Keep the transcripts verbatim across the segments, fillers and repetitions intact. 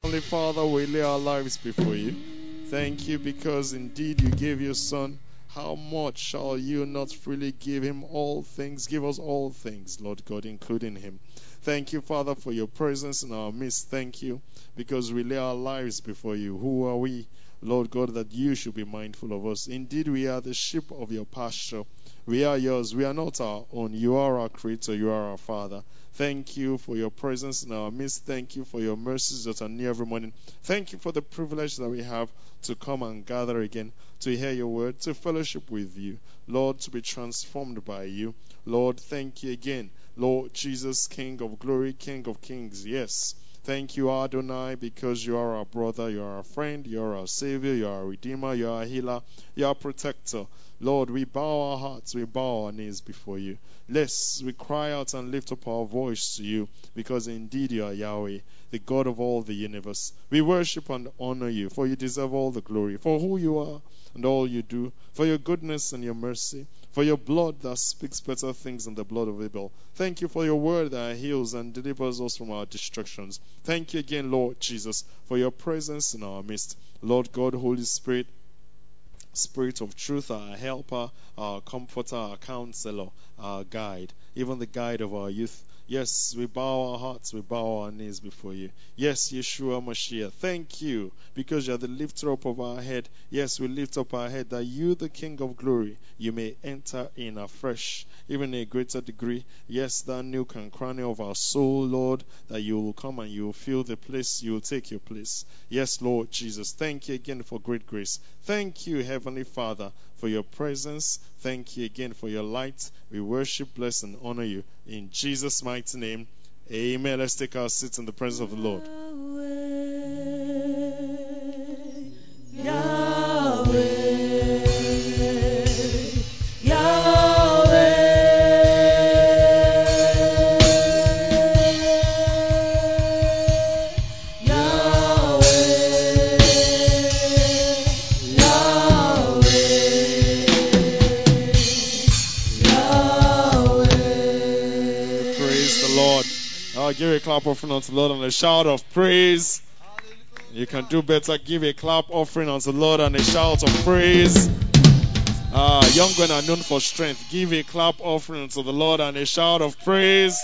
Heavenly Father, we lay our lives before you. Thank you because indeed you gave your Son. How much shall you not freely give him all things? Give us all things, Lord God, including him. Thank you, Father, for your presence in our midst. Thank you because we lay our lives before you. Who are we, Lord God, that you should be mindful of us? Indeed, we are the sheep of your pasture. We are yours. We are not our own. You are our Creator. You are our Father. Thank you for your presence in our midst. Thank you for your mercies that are new every morning. Thank you for the privilege that we have to come and gather again, to hear your word, to fellowship with you. Lord, to be transformed by you. Lord, thank you again. Lord Jesus, King of glory, King of kings. Yes. Thank you, Adonai, because you are our brother, you are our friend, you are our Savior, you are our Redeemer, you are our healer, you are our protector. Lord, we bow our hearts, we bow our knees before you. Lest we cry out and lift up our voice to you, because indeed you are Yahweh, the God of all the universe. We worship and honor you, for you deserve all the glory, for who you are and all you do, for your goodness and your mercy, for your blood that speaks better things than the blood of Abel. Thank you for your word that heals and delivers us from our destructions. Thank you again, Lord Jesus, for your presence in our midst. Lord God, Holy Spirit, Spirit of truth, our helper, our comforter, our counselor, our guide, even the guide of our youth. Yes, we bow our hearts, we bow our knees before you. Yes, Yeshua Mashiach, thank you because you are the lifter up of our head. Yes, we lift up our head that you, the King of glory, you may enter in afresh, even in a greater degree. Yes, that nook and cranny of our soul, Lord, that you will come and you will fill the place, you will take your place. Yes, Lord Jesus, thank you again for great grace. Thank you, Heavenly Father, for your presence. Thank you again for your light. We worship, bless, and honor you. In Jesus' mighty name, amen. Let's take our seats in the presence of the Lord. Yahweh, Yahweh, Yahweh, I'll give a clap offering unto the Lord and a shout of praise. You can do better. Give a clap offering unto the Lord and a shout of praise. Uh, young men are known for strength. Give a clap offering unto the Lord and a shout of praise.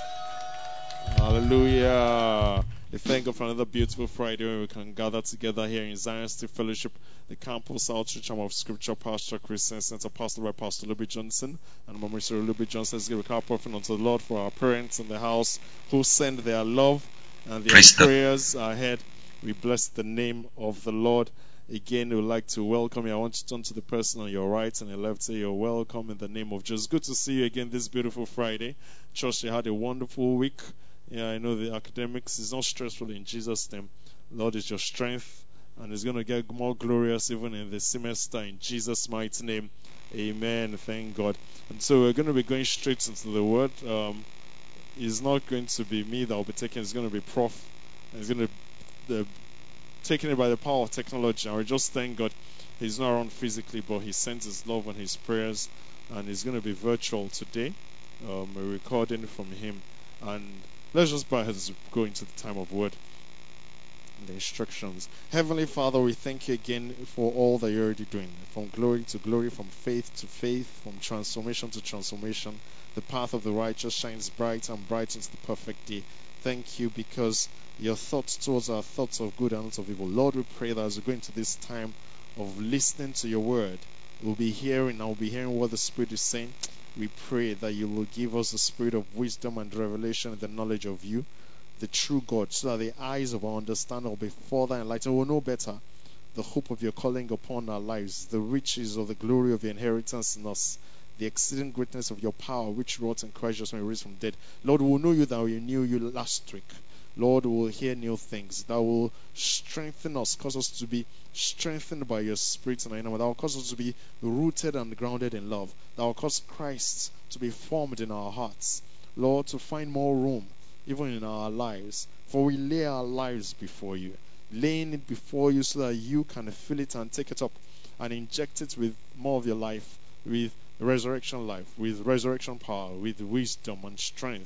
Hallelujah. We thank God for another beautiful Friday when we can gather together here in Zion City Fellowship, the campus outreach arm of Scripture Pastor Christian Center, pastored by Pastor Luby Johnson and Mama Sir Luby Johnson. Let's give a clap offering unto the Lord for our parents in the house who send their love and their Praise prayers the- ahead. We bless the name of the Lord. Again, we would like to welcome you. I want you to turn to the person on your right and your left. Say you're welcome in the name of Jesus. Good to see you again this beautiful Friday. Trust you had a wonderful week. Yeah, I know the academics is not stressful in Jesus' name. Lord is your strength, and it's going to get more glorious even in the semester in Jesus' mighty name. Amen. Thank God. And so we're going to be going straight into the Word. Um, it's not going to be me that will be taking. It's going to be Prof. And it's going to be uh, taking it by the power of technology. And we just thank God he's not around physically, but he sends his love and his prayers, and it's going to be virtual today. Um, a recording from him. And let's just bow our heads as we go into the time of word and the instructions. Heavenly Father, we thank you again for all that you're already doing. From glory to glory, from faith to faith, from transformation to transformation. The path of the righteous shines bright and bright into the perfect day. Thank you because your thoughts towards our thoughts of good and not of evil. Lord, we pray that as we go into this time of listening to your word, we'll be hearing, I'll be hearing what the Spirit is saying. We pray that you will give us the spirit of wisdom and revelation and the knowledge of you, the true God, so that the eyes of our understanding will be further enlightened. We'll know better the hope of your calling upon our lives, the riches of the glory of your inheritance in us, the exceeding greatness of your power, which wrought in Christ Jesus when we raised from dead. Lord, we will know you that we knew you last week. Lord, we will hear new things that will strengthen us, cause us to be strengthened by your Spirit and our inner, that will cause us to be rooted and grounded in love, that will cause Christ to be formed in our hearts. Lord, to find more room even in our lives, for we lay our lives before you, laying it before you so that you can fill it and take it up and inject it with more of your life, with resurrection life, with resurrection power, with wisdom and strength.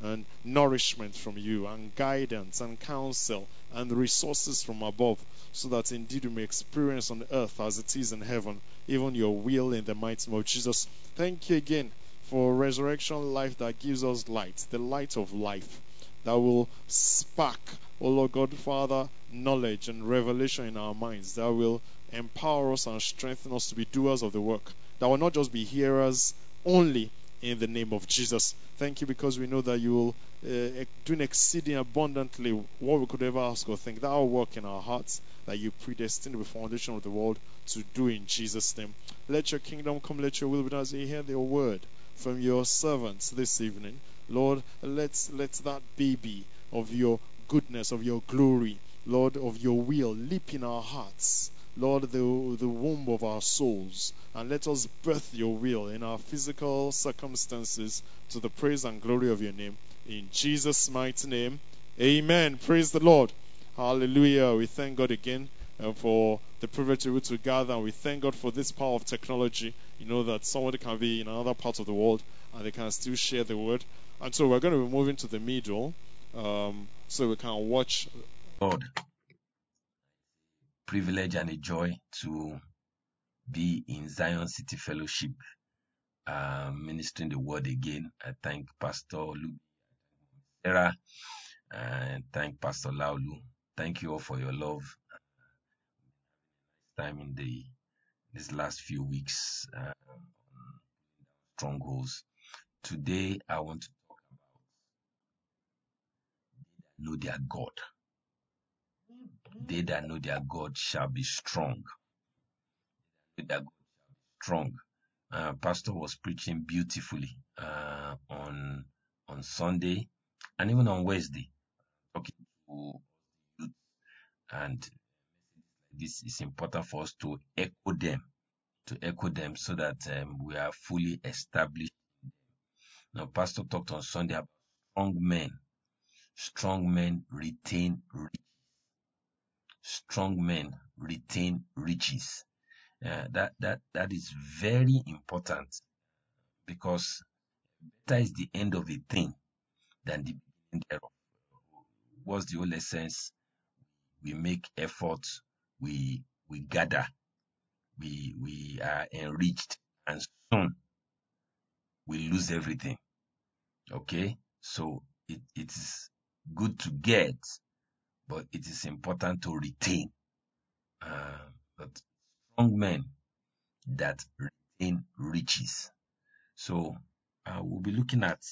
and nourishment from you, and guidance and counsel and resources from above, so that indeed we may experience on earth as it is in heaven, even your will in the mighty name of Jesus. Thank you again for resurrection life that gives us light, the light of life that will spark, oh Lord God, Father, knowledge and revelation in our minds, that will empower us and strengthen us to be doers of the work, that will not just be hearers only, in the name of Jesus. Thank you, because we know that you will uh, do exceeding abundantly what we could ever ask or think. That will work in our hearts, that you predestined the foundation of the world to do in Jesus' name. Let your kingdom come, let your will be done as you hear your word from your servants this evening. Lord, let let that baby of your goodness, of your glory, Lord, of your will, leap in our hearts, Lord, the, the womb of our souls, and let us birth your will in our physical circumstances to the praise and glory of your name. In Jesus' mighty name, amen. Praise the Lord. Hallelujah. We thank God again uh, for the privilege to be able to gather, and we thank God for this power of technology. You know that somebody can be in another part of the world and they can still share the word. And so we're going to be moving to the middle um, so we can watch. Lord, privilege and a joy to be in Zion City Fellowship, uh, ministering the word again. I thank Pastor Luke, Sarah, and thank Pastor Laulu. Thank you all for your love. Time in the these last few weeks, uh, strongholds. Today, I want to talk about know their God. They that know their God shall be strong. They that God shall be strong. Uh, Pastor was preaching beautifully uh, on on Sunday and even on Wednesday, talking to youth, and this is important for us to echo them, to echo them, so that um, we are fully established. Now, Pastor talked on Sunday about strong men. Strong men retain riches. Strong men retain riches. Uh, that that that is very important, because better is the end of a thing than the beginning thereof. What's the whole essence? We make efforts, we we gather, we we are enriched, and soon we lose everything. Okay, so it, it is good to get, but it is important to retain. Uh, but strong men that retain riches. So uh, we'll be looking at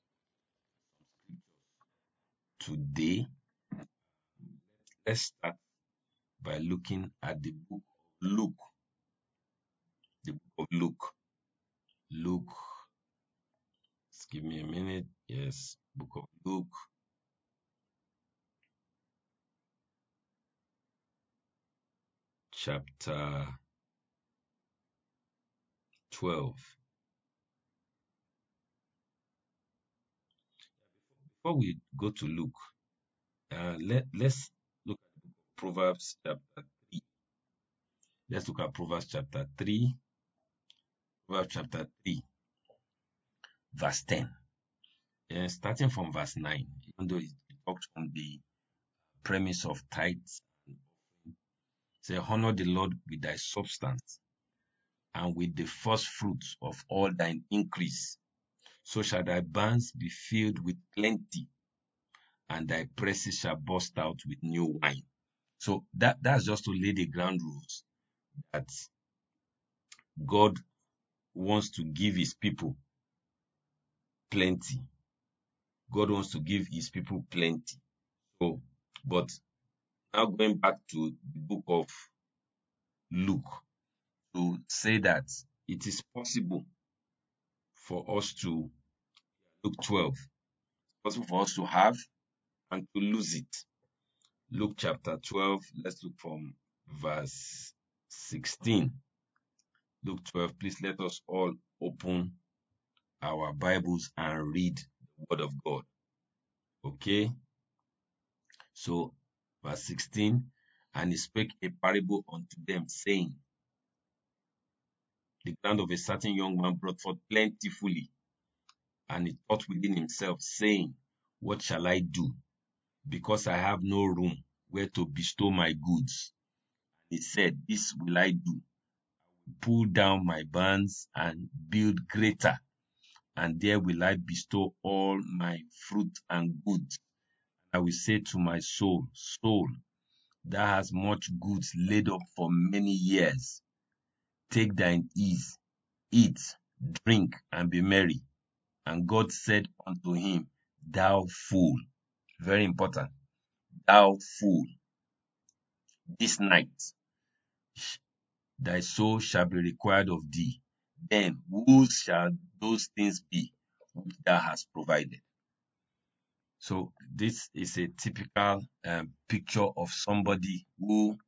today. Let's start by looking at the book of Luke. The book of Luke. Luke. Just give me a minute. Yes, book of Luke. Chapter twelve. Before we go to Luke, uh, let, let's look at the book of Proverbs chapter three. Let's look at Proverbs chapter three. Proverbs chapter three, verse ten. Uh, starting from verse nine, even though it talks on the premise of tithes, say, honor the Lord with thy substance and with the first fruits of all thine increase. So shall thy barns be filled with plenty, and thy presses shall burst out with new wine. So that, that's just to lay the ground rules that God wants to give his people plenty. God wants to give his people plenty. So, but now going back to the book of Luke, to say that it is possible for us to, Luke twelve, possible for us to have and to lose it. Luke chapter twelve, let's look from verse sixteen. Luke twelve, please let us all open our Bibles and read the word of God. Okay? So, verse sixteen, and he spake a parable unto them, saying, the ground of a certain young man brought forth plentifully. And he thought within himself, saying, what shall I do? Because I have no room where to bestow my goods. He said, this will I do. Pull down my barns and build greater, and there will I bestow all my fruit and goods. I will say to my soul, soul, thou hast much goods laid up for many years. Take thine ease, eat, drink, and be merry. And God said unto him, thou fool. Very important. Thou fool. This night thy soul shall be required of thee. Then whose shall those things be which thou hast provided? So this is a typical um, picture of somebody who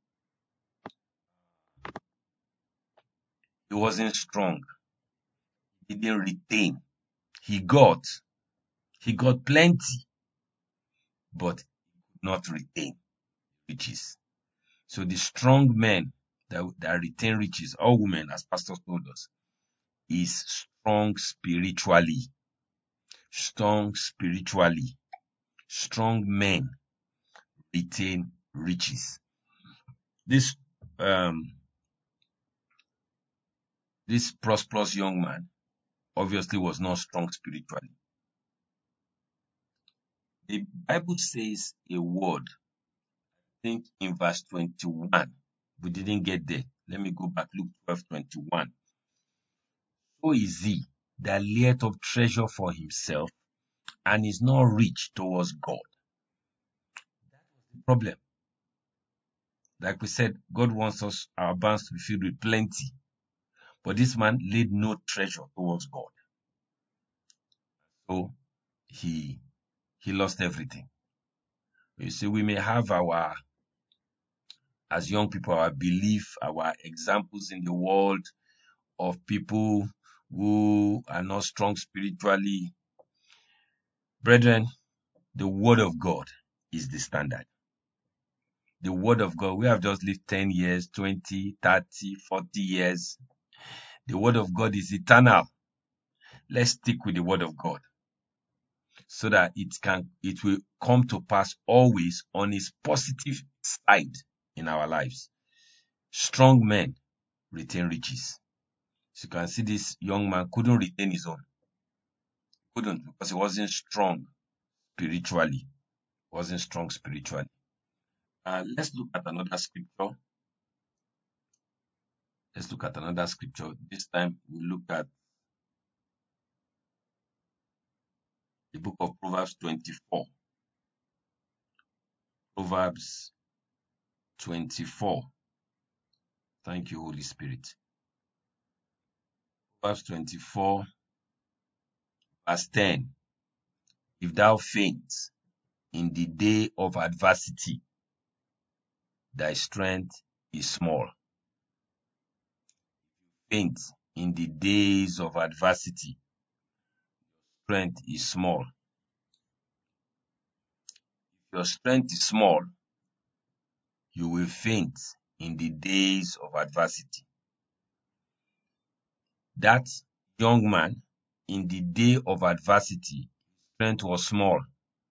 he wasn't strong. He didn't retain. He got. He got plenty, but not retain riches. So the strong men that, that retain riches, or women, as Pastor told us, is strong spiritually. Strong spiritually. Strong men retain riches. This um this prosperous young man obviously was not strong spiritually. The Bible says a word, I think in verse twenty-one. We didn't get there. Let me go back. Luke twelve twenty-one. So is he that layeth up treasure for himself and is not rich towards God. That was the problem. Like we said, God wants us, our barns to be filled with plenty. But this man laid no treasure towards God. So he he lost everything. You see, we may have our, as young people, our belief, our examples in the world of people who are not strong spiritually. Brethren, the word of God is the standard. The word of God, we have just lived ten years, twenty, thirty, forty years. The word of God is eternal. Let's stick with the word of God so that it can, it will come to pass always on its positive side in our lives. Strong men retain riches. So you can see this young man couldn't retain his own. Couldn't, because he wasn't strong spiritually. Wasn't strong spiritually. Uh, let's look at another scripture. Let's look at another scripture. This time we look at the book of Proverbs twenty-four. Proverbs twenty-four. Thank you, Holy Spirit. Proverbs twenty-four, verse ten. If thou faint in the day of adversity, thy strength is small. Faint in the days of adversity, strength is small. If your strength is small, you will faint in the days of adversity. That young man, in the day of adversity, strength was small,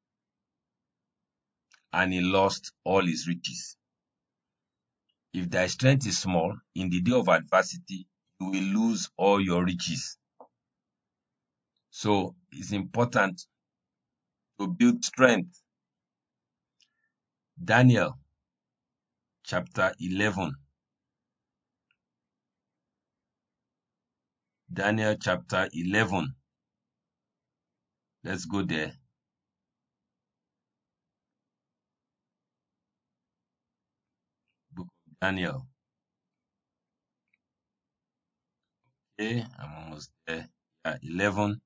and he lost all his riches. If thy strength is small, in the day of adversity, you will lose all your riches. So it's important to build strength. Daniel chapter eleven. Daniel chapter eleven. Let's go there. Book of Daniel. Okay, I'm almost there. Yeah, eleven.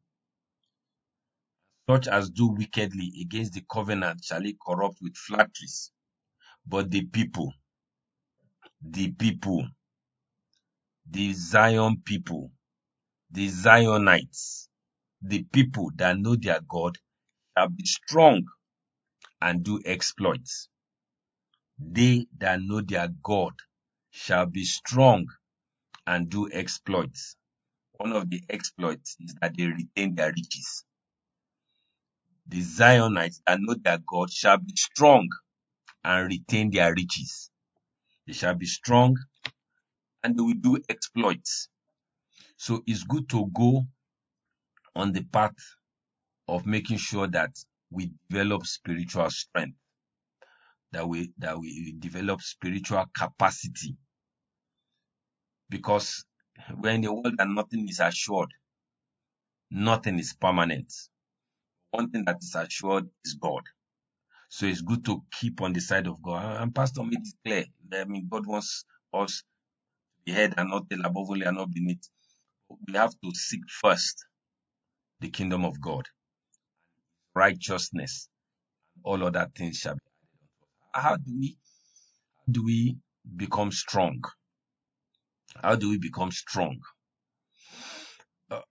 Such as do wickedly against the covenant shall he corrupt with flatteries. But the people, the people, the Zion people, the Zionites, the people that know their God shall be strong and do exploits. They that know their God shall be strong and do exploits. one of the exploits is that they retain their riches. The Zionites that know their God shall be strong and retain their riches. They shall be strong and they will do exploits. So it's good to go on the path of making sure that we develop spiritual strength, that we that we develop spiritual capacity. Because we're in a world that nothing is assured, nothing is permanent. One thing that is assured is God. So it's good to keep on the side of God. And Pastor made it clear. I mean, God wants us to be head and not tail, above only and not beneath. We have to seek first the kingdom of God, righteousness, all other things shall be added. How do we how do we become strong? How do we become strong? Uh,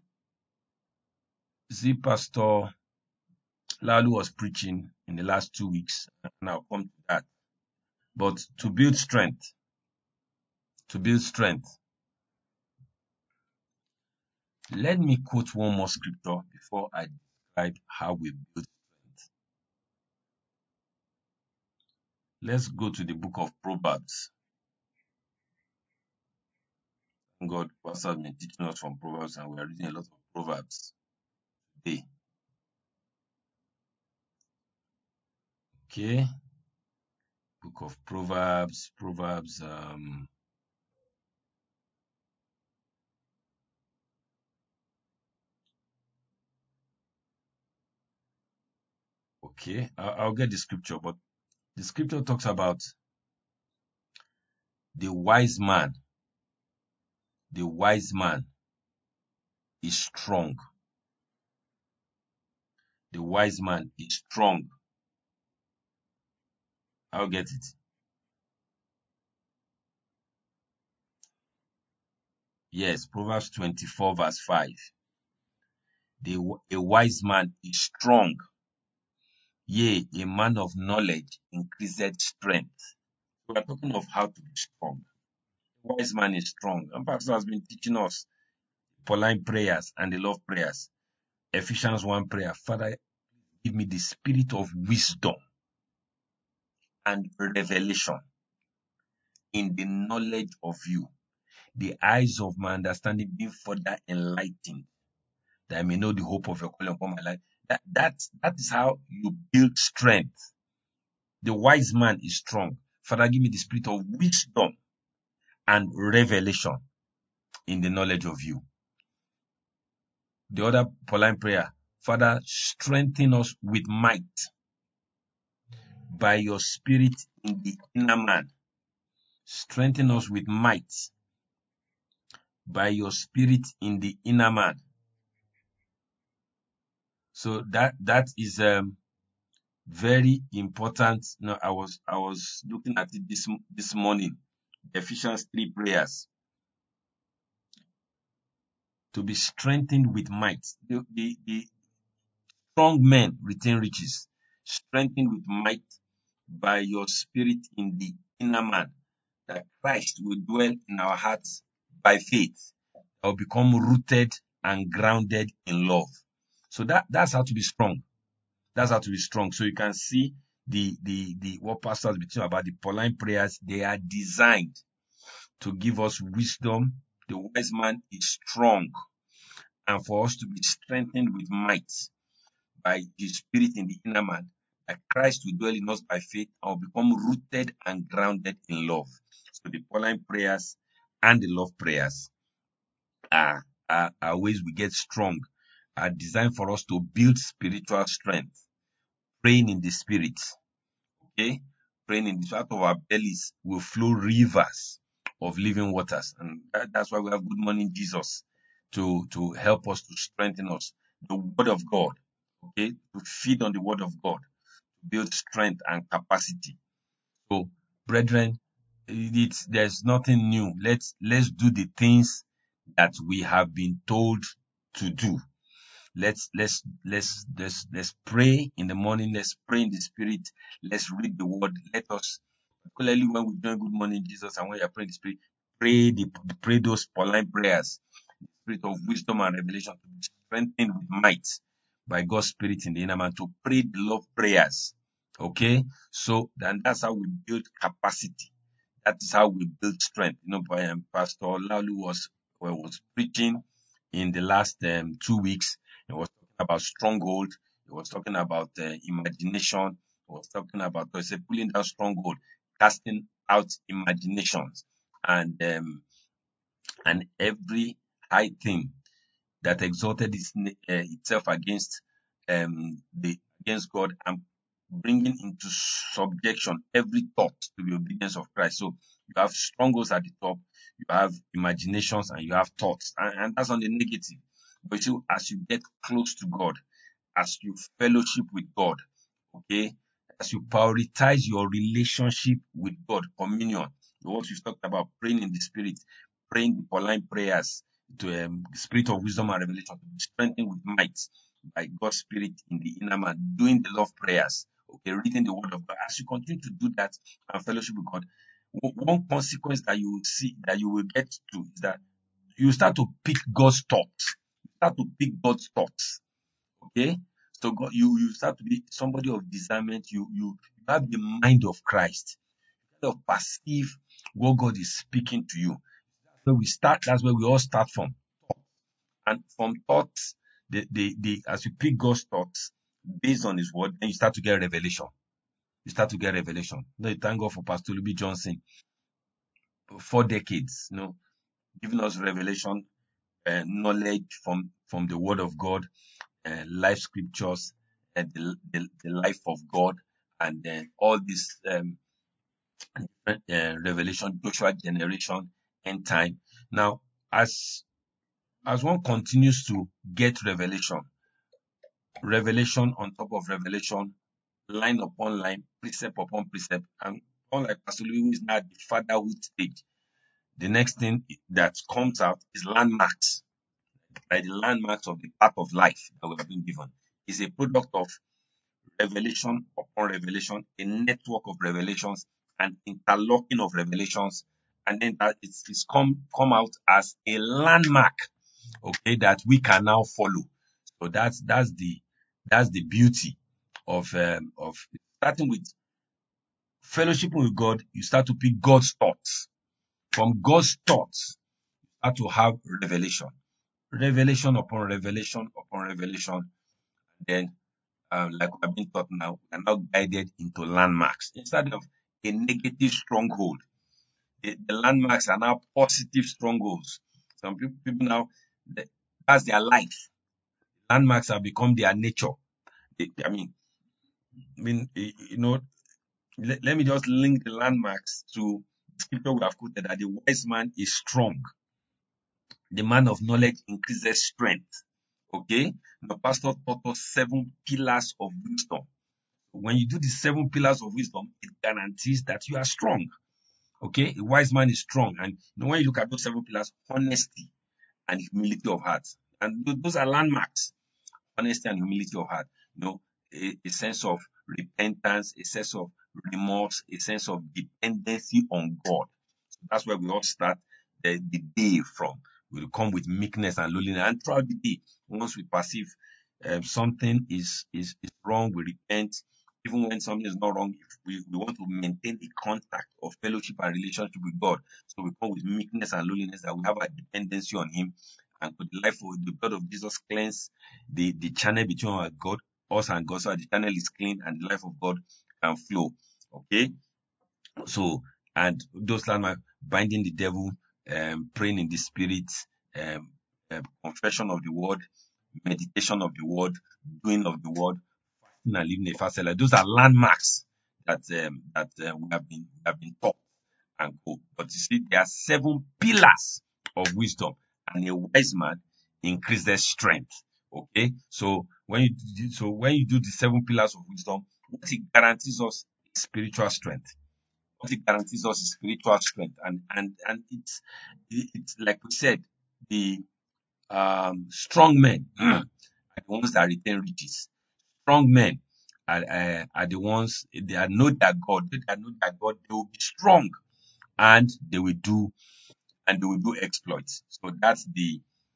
see, Pastor Lalu was preaching in the last two weeks, and I'll come to that. But to build strength, to build strength, let me quote one more scripture before I describe how we build strength. Let's go to the book of Proverbs. God, Pastor has been teaching us from Proverbs, and we are reading a lot of Proverbs today. Okay, book of Proverbs, Proverbs. Um, okay, I'll, I'll get the scripture, but the scripture talks about the wise man. The wise man is strong. The wise man is strong. I'll get it. Yes, Proverbs twenty-four verse five. The, a wise man is strong. Yea, a man of knowledge increaseth strength. We are talking of how to be strong. The wise man is strong. And Pastor has been teaching us Pauline prayers and the love prayers. Ephesians one prayer. Father, give me the spirit of wisdom and revelation in the knowledge of you. The eyes of my understanding being further enlightened, that I may know the hope of your calling upon my life. That, that, that is how you build strength. The wise man is strong. Father, give me the spirit of wisdom and revelation in the knowledge of you. The other Pauline prayer, Father, strengthen us with might by your spirit in the inner man. Strengthen us with might by your spirit in the inner man. So that that is um very important. You know, I was I was looking at it this this morning. Ephesians three prayers. To be strengthened with might. The, the, the strong men retain riches. Strengthened with might by your spirit in the inner man, that Christ will dwell in our hearts by faith. Or become rooted and grounded in love. So that, that's how to be strong. That's how to be strong. So you can see the the the what pastors be talking about, the Pauline prayers. They are designed to give us wisdom. The wise man is strong, and for us to be strengthened with might by His Spirit in the inner man, that Christ will dwell in us by faith and will become rooted and grounded in love. So the Pauline prayers and the love prayers are, are, are ways we get strong, are designed for us to build spiritual strength. Praying in the Spirit, okay? Praying in the out of our bellies will flow rivers of living waters, and that, that's why we have Good Morning Jesus to to help us, to strengthen us. The Word of God, okay, to feed on the Word of God, to build strength and capacity. So, brethren, it's there's nothing new. Let's let's do the things that we have been told to do. Let's let's let's let's let's pray in the morning. Let's pray in the Spirit. Let's read the Word. Let us, particularly when we join Good Morning Jesus and when you're praying in the Spirit, pray the pray those Pauline prayers. the spirit of wisdom and revelation, to be strengthened with might by God's Spirit in the inner man, to pray the love prayers. Okay, so then that's how we build capacity. That is how we build strength. You know, by, um, Pastor Laulu was well, was preaching in the last um, two weeks. He was talking about stronghold. He was talking about uh, imagination. He was talking about I said, pulling down stronghold, casting out imaginations, and um, and every high thing that exalted its, uh, itself against um, the against God, and bringing into subjection every thought to the obedience of Christ. So you have strongholds at the top, you have imaginations, and you have thoughts, and, and that's on the negative. But you, as you get close to God, as you fellowship with God, okay, as you prioritize your relationship with God, communion, what we've talked about, praying in the Spirit, praying the Pauline prayers, to um, the spirit of wisdom and revelation, to be strengthened with might by God's Spirit in the inner man, doing the love prayers, okay, reading the Word of God. As you continue to do that and fellowship with God, one consequence that you will see, that you will get to, is that you start to pick God's thoughts. You start to pick God's thoughts. Okay? So God, you, you start to be somebody of discernment. You, you, you have the mind of Christ. You kind of perceive what God is speaking to you. That's where we start, that's where we all start from. And from thoughts, the, the, the, as you pick God's thoughts based on His word, then you start to get revelation. You start to get revelation. You know, thank God for Pastor Luby Johnson. Four decades, you know, giving us revelation, uh, knowledge from, from the word of God, uh, life scriptures, uh, the, the, the life of God, and uh, all this um, uh, revelation, Joshua generation, end time. Now, as as one continues to get revelation, revelation on top of revelation, line upon line, precept upon precept, and unlike Pastor Louis, is now at the fatherhood stage, the next thing that comes out is landmarks. Like the landmarks of the path of life that we have been given is a product of revelation upon revelation, a network of revelations, and interlocking of revelations, and then that it's, it's come come out as a landmark, okay, that we can now follow. So that's that's the that's the beauty of um, of starting with fellowship with God. You start to pick God's thoughts. From God's thoughts, you start to have revelation, revelation upon revelation upon revelation. Then, um, like we have been taught now, we are now guided into landmarks instead of a negative stronghold. The, the landmarks are now positive strongholds. Some people, people now, that's their life. Landmarks have become their nature. They, I mean, I mean, you know, let, let me just link the landmarks to the scripture we have quoted, that the wise man is strong. The man of knowledge increases strength. Okay? The pastor taught us seven pillars of wisdom. When you do the seven pillars of wisdom, it guarantees that you are strong. Okay? A wise man is strong. And you know, when you look at those seven pillars, honesty and humility of heart. And those are landmarks. Honesty and humility of heart. You know, a, a sense of repentance, a sense of remorse, a sense of dependency on God. So that's where we all start the, the day from. We'll come with meekness and lowliness. And throughout the day, once we perceive um, something is, is, is wrong, we repent. Even when something is not wrong, if we, we want to maintain the contact of fellowship and relationship with God. So we come with meekness and lowliness, that we have a dependency on Him. And for the life of the blood of Jesus cleanse the, the channel between our God, us and God, so that the channel is clean and the life of God can flow. Okay? So, and those landmarks, binding the devil, um, praying in the Spirit, um, um, confession of the word, meditation of the word, doing of the word, fasting and living a fast life. Those are landmarks that um, that uh, we have been we have been taught and go. But you see, there are seven pillars of wisdom, and a wise man increases strength. Okay, so when you do, so when you do the seven pillars of wisdom, what it guarantees us is spiritual strength. What it guarantees us is spiritual strength, and and and it's it's like we said, the um, strong men are the ones that retain riches. Strong men are, uh, are the ones, they are know that God, they are know that God, they will be strong, and they will do and they will do exploits. So that's the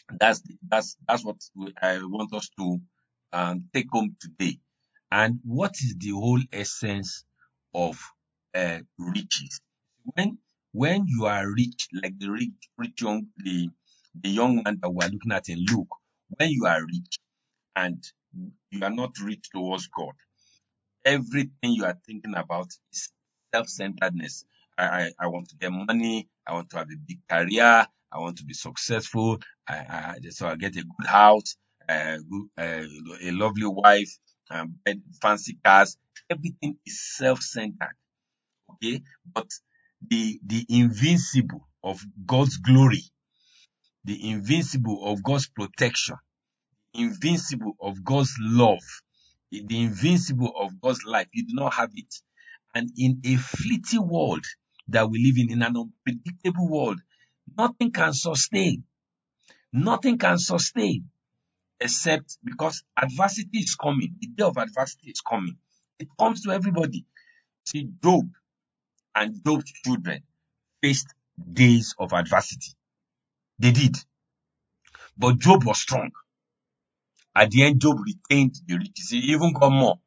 That's that's that's what we- I want us to um, take home today. And what is the whole essence of uh, riches? When when you are rich, like the rich, rich young the the young man that we are looking at in Luke, when you are rich and you are not rich towards God, everything you are thinking about is self-centeredness. I, I, I want to get money. I want to have a big career. I want to be successful. I, I so I get a good house, uh, good, uh, a lovely wife, um, bed- fancy cars. Everything is self-centered. Okay, but the the invincible of God's glory, the invincible of God's protection, invincible of God's love, the invincible of God's life, you do not have it. And in a fleeting world that we live in, in an unpredictable world, nothing can sustain. Nothing can sustain except because adversity is coming. The day of adversity is coming. It comes to everybody. See, Job and Job's children faced days of adversity. They did. But Job was strong. At the end, Job retained the riches. He even got more.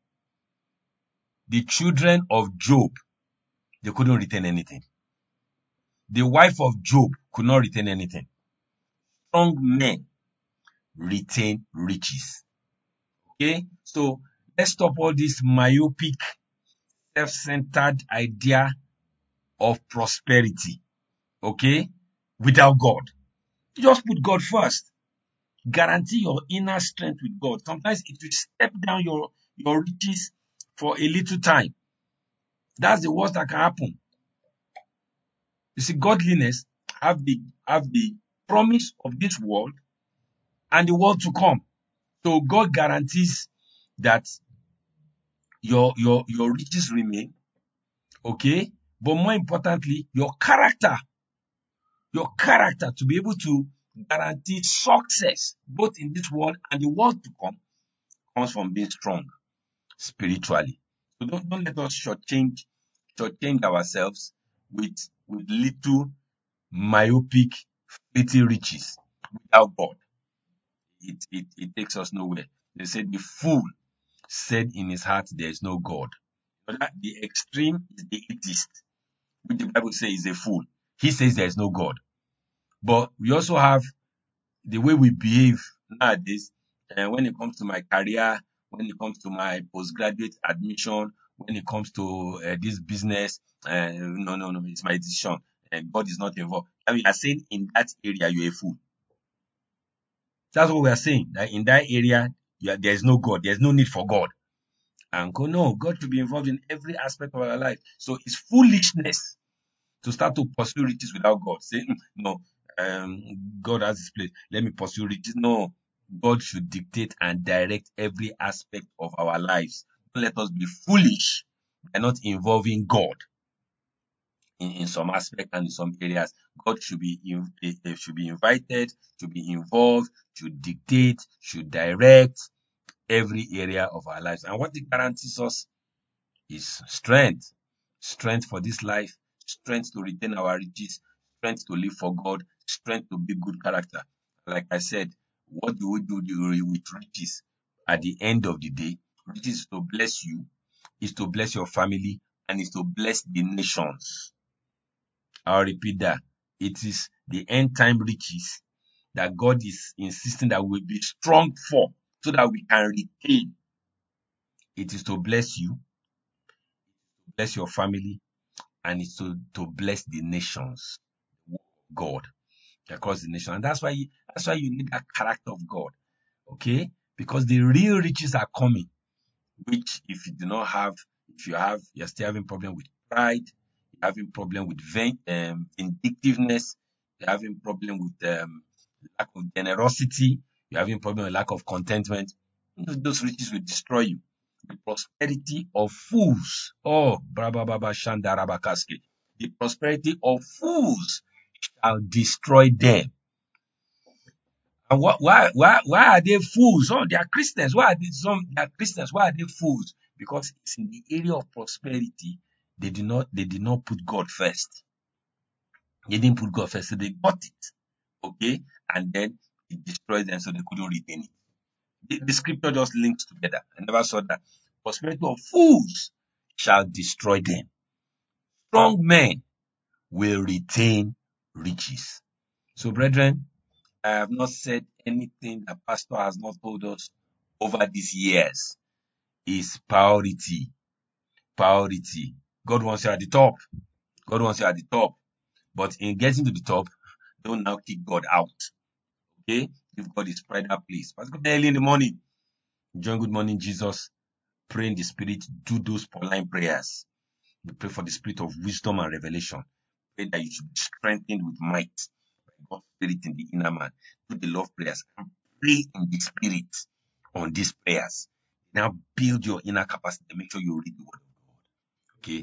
The children of Job, they couldn't retain anything. The wife of Job could not retain anything. Strong men retain riches. Okay, so let's stop all this myopic, self-centered idea of prosperity. Okay, without God, just put God first. Guarantee your inner strength with God. Sometimes it will step down your your riches for a little time. That's the worst that can happen. You see, godliness have the have the promise of this world and the world to come. So God guarantees that your your your riches remain, okay? But more importantly, your character, your character to be able to guarantee success both in this world and the world to come comes from being strong spiritually. So don't, don't let us shortchange shortchange ourselves with with little myopic fleeting riches without God. It, it it takes us nowhere. They said the fool said in his heart there is no God. But that, the extreme is the atheist, which the Bible says is a fool. He says there is no God. But we also have the way we behave nowadays. And when it comes to my career, when it comes to my postgraduate admission, when it comes to uh, this business, uh, no, no, no, it's my decision. And God is not involved. And we are saying in that area you're a fool. That's what we are saying. That in that area you are, there is no God. There is no need for God. And go, no, God should be involved in every aspect of our life. So it's foolishness to start to pursue riches without God. Say, "Mm, no, um, God has his place. Let me pursue riches." No, God should dictate and direct every aspect of our lives. Don't let us be foolish by not involving God in, in some aspect and in some areas. God should be in, eh, eh, should be invited, should be involved, should dictate, should direct every area of our lives. And what it guarantees us is strength. Strength for this life, strength to retain our riches, strength to live for God, strength to be good character. Like I said, what do we do with riches? At the end of the day, riches is to bless you, is to bless your family, and is to bless the nations. I'll repeat that. It is the end time riches that God is insisting that we be strong for so that we can retain. It is to bless you, bless your family, and it's to, to bless the nations. God across the nation. And that's why you, that's why you need that character of God. Okay? Because the real riches are coming, which if you do not have, if you have, you're still having problem with pride, you're having problem with vain, um, vindictiveness, you're having problem with um, lack of generosity, you're having problem with lack of contentment. Those riches will destroy you. The prosperity of fools. Oh, braba baba shanda rabakaske. The prosperity of fools shall destroy them. And wh- why, why, why are they fools? Oh, they are Christians. Why are they some? They are Christians. Why are they fools? Because it's in the area of prosperity. They did not. They did not put God first. They didn't put God first. So they got it. Okay, and then it destroyed them so they couldn't retain it. The, the scripture just links together. I never saw that. Prosperity of fools shall destroy them. Strong men will retain riches. So, brethren, I have not said anything that pastor has not told us over these years. Is priority. Priority. God wants you at the top. God wants you at the top. But in getting to the top, don't now kick God out. Okay? Give God his pride that place. Pastor, go early in the morning. Join Good Morning Jesus. Pray in the spirit. Do those Pauline prayers. We pray for the spirit of wisdom and revelation. Pray that you should be strengthened with might by God's spirit in the inner man. Do the love prayers and pray in the spirit on these prayers. Now build your inner capacity. Make sure you read the word of God. Okay?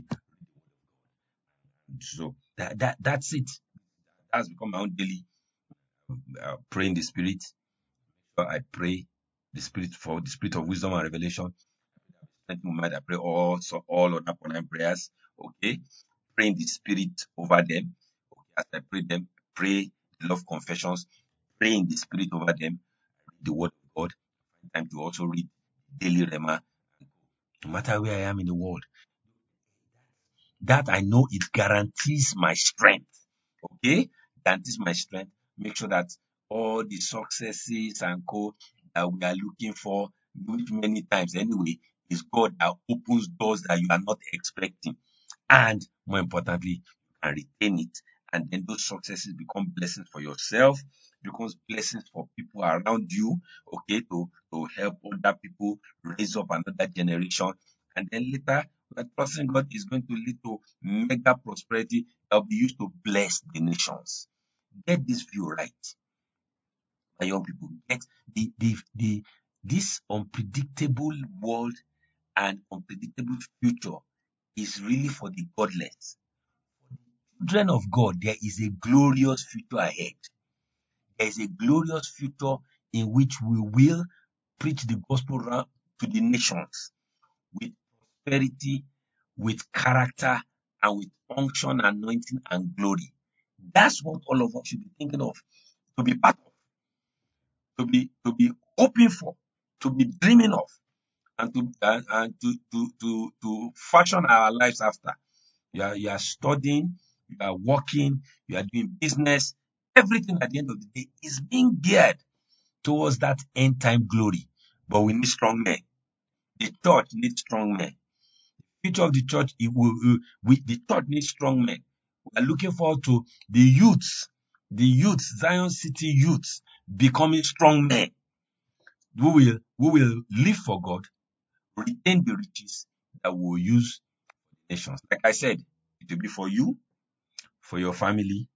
So that, that that's it. That's become my own daily uh, pray in the spirit. So I pray the spirit for the spirit of wisdom and revelation. I pray also all other Pauline prayers. Okay, pray in the spirit over them. Okay, as I pray them, pray the love confessions. Pray in the spirit over them. Read the word of God. Time to also read daily Rema. No matter where I am in the world, that I know it guarantees my strength. Okay, guarantees my strength. Make sure that all the successes and co that we are looking for, which many times anyway, is God that opens doors that you are not expecting. And more importantly, you can retain it. And then those successes become blessings for yourself, becomes blessings for people around you, okay, to, to help other people raise up another generation. And then later, that trusting God is going to lead to mega prosperity that will be used to bless the nations. Get this view right. My young people, get the, the, the, this unpredictable world and unpredictable future is really for the godless. Children of God, there is a glorious future ahead. There is a glorious future in which we will preach the gospel to the nations with prosperity, with character, and with unction, anointing, and glory. That's what all of us should be thinking of, to be part of, to be to be hoping for, to be dreaming of, and to uh, and to, to to to fashion our lives after. You are you are studying, you are working, you are doing business. Everything at the end of the day is being geared towards that end time glory. But we need strong men. The church needs strong men. The future of the church, it will, uh, we, the church needs strong men. We are looking forward to the youths, the youths, Zion City youths, becoming strong men who will, who will live for God, retain the riches that we will use for the nations. Like I said, it will be for you, for your family.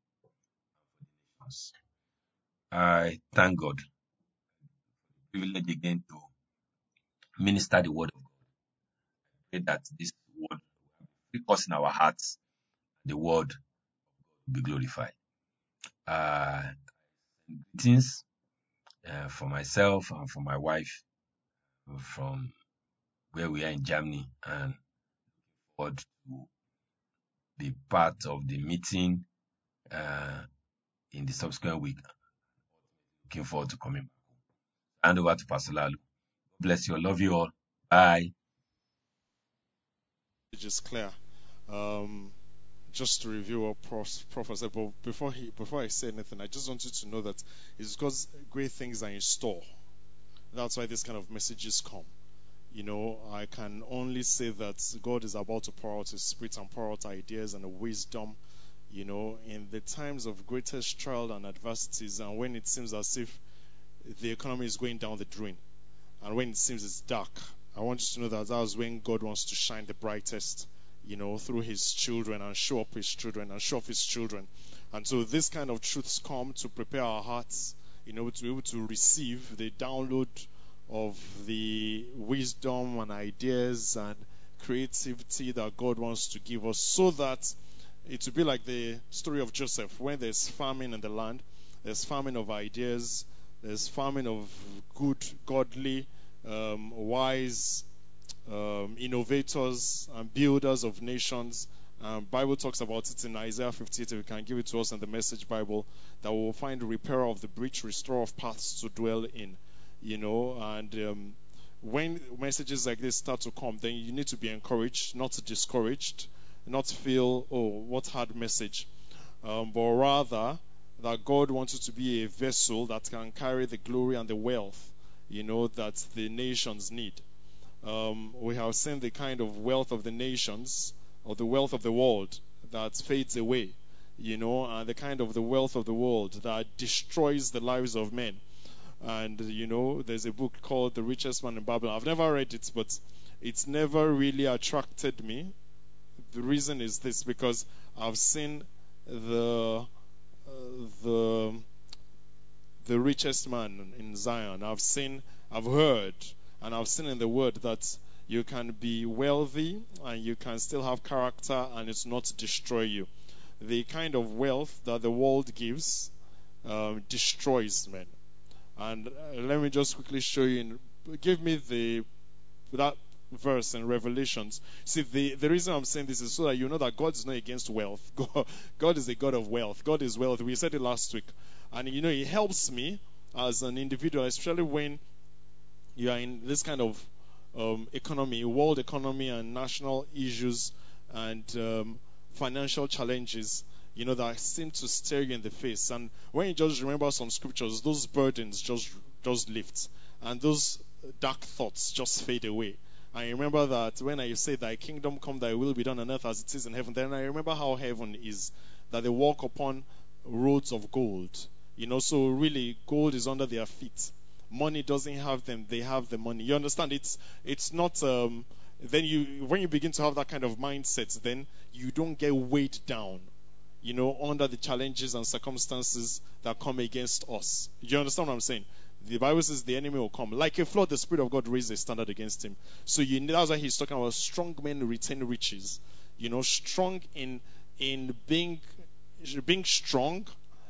I thank God. Privilege again to minister the word of God. I pray that this word will be in our hearts. The word will be glorified. Uh, greetings uh, for myself and for my wife from where we are in Germany, and forward to be part of the meeting uh, in the subsequent week. Looking forward to coming back. Hand over to Pastor Lalu. Bless you. Love you all. Bye. Just clear. Um, just to review what Prof, Prof said, but before he before I say anything, I just want you to know that it's because great things are in store. That's why this kind of messages come. You know, I can only say that God is about to pour out His Spirit and pour out ideas and wisdom. You know, in the times of greatest trial and adversities, and when it seems as if the economy is going down the drain, and when it seems it's dark, I want you to know that that's when God wants to shine the brightest, you know, through His children and show up His children and show off His children. And so this kind of truths come to prepare our hearts, you know, to be able to receive the download of the wisdom and ideas and creativity that God wants to give us, so that it will be like the story of Joseph. When there's famine in the land, there's famine of ideas, there's famine of good, godly, um, wise um, innovators and builders of nations. Um, Bible talks about it in Isaiah fifty-eight. If you can give it to us in the Message Bible, that we will find repairer of the breach, restorer of paths to dwell in. You know, and um, when messages like this start to come, then you need to be encouraged, not discouraged, not feel, oh, what hard message, um, but rather that God wants you to be a vessel that can carry the glory and the wealth, you know, that the nations need. Um, we have seen the kind of wealth of the nations, or the wealth of the world, that fades away, you know, and the kind of the wealth of the world that destroys the lives of men. And, you know, there's a book called The Richest Man in Babylon. I've never read it, but it's never really attracted me. The reason is this, because I've seen the uh, the the richest man in Zion. I've seen, I've heard, and I've seen in the Word that you can be wealthy and you can still have character and it's not destroy you. The kind of wealth that the world gives um, destroys men. And uh, let me just quickly show you. In, give me the that verse in Revelations. See, the, the reason I'm saying this is so that you know that God is not against wealth. God, God is a God of wealth. God is wealth. We said it last week. And, you know, it helps me as an individual, especially when you are in this kind of um, economy, world economy and national issues and um, financial challenges, you know, that seem to stare you in the face. And when you just remember some scriptures, those burdens just just lift, and those dark thoughts just fade away. I remember that when I say thy kingdom come, thy will be done on earth as it is in heaven, then I remember how heaven is, that they walk upon roads of gold. You know, so really gold is under their feet. Money doesn't have them, they have the money. You understand? It's it's not um then you when you begin to have that kind of mindset, then you don't get weighed down, you know, under the challenges and circumstances that come against us. You understand what I'm saying? The Bible says the enemy will come. Like a flood, the Spirit of God raised a standard against him. So you that's why he's talking about strong men retain riches. You know, strong in in being being strong,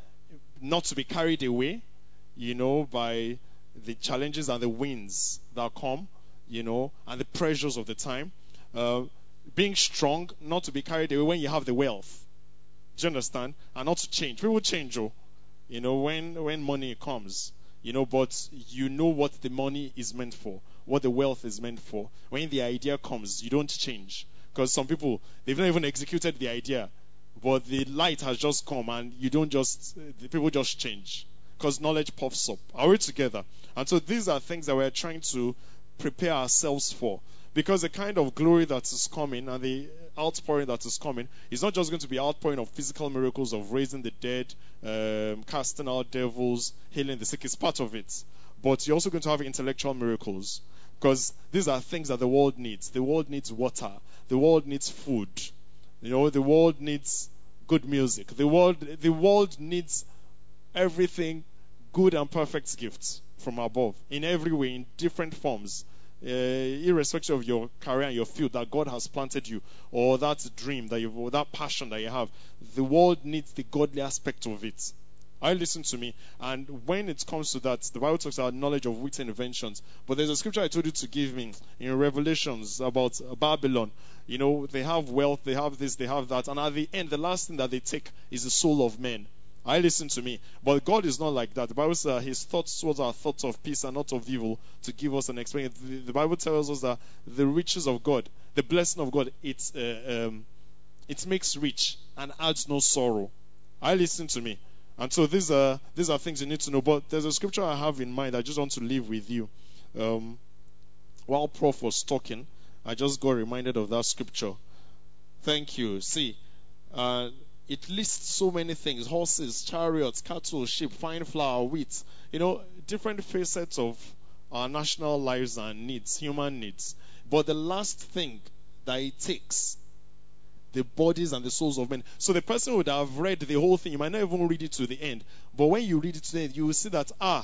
not to be carried away, you know, by the challenges and the winds that come, you know, and the pressures of the time. Uh, being strong, not to be carried away when you have the wealth. Do you understand? And not to change. People change, oh, you know, when when money comes, you know, but you know what the money is meant for, what the wealth is meant for. When the idea comes, you don't change. Because some people, they've not even executed the idea, but the light has just come and you don't just, the people just change. Because knowledge puffs up. Are we together? And so these are things that we're trying to prepare ourselves for. Because the kind of glory that is coming and the outpouring that is coming is not just going to be outpouring of physical miracles, of raising the dead, um, casting out devils, healing the sick. It's part of it. But you're also going to have intellectual miracles. Because these are things that the world needs. The world needs water. The world needs food. You know, the world needs good music. The world, the world needs everything good and perfect gifts from above, in every way, in different forms, uh, irrespective of your career and your field that God has planted you, or that dream that you, or that passion that you have. The world needs the godly aspect of it. I listen to me, and when it comes to that, the Bible talks about knowledge of wits and inventions. But there's a scripture I told you to give me in Revelations about Babylon. You know, they have wealth, they have this, they have that, and at the end, the last thing that they take is the soul of men. I listen to me. But God is not like that. The Bible says that his thoughts towards our thoughts of peace and not of evil, to give us an experience. The, the Bible tells us that the riches of God, the blessing of God, it, uh, um, it makes rich and adds no sorrow. I listen to me. And so these are, these are things you need to know. But there's a scripture I have in mind I just want to leave with you. Um, while Prof was talking, I just got reminded of that scripture. Thank you. See, uh, it lists so many things: horses, chariots, cattle, sheep, fine flour, wheat. You know, different facets of our national lives and needs, human needs. But the last thing that it takes, the bodies and the souls of men. So the person would have read the whole thing. You might not even read it to the end. But when you read it to the end, you will see that, ah,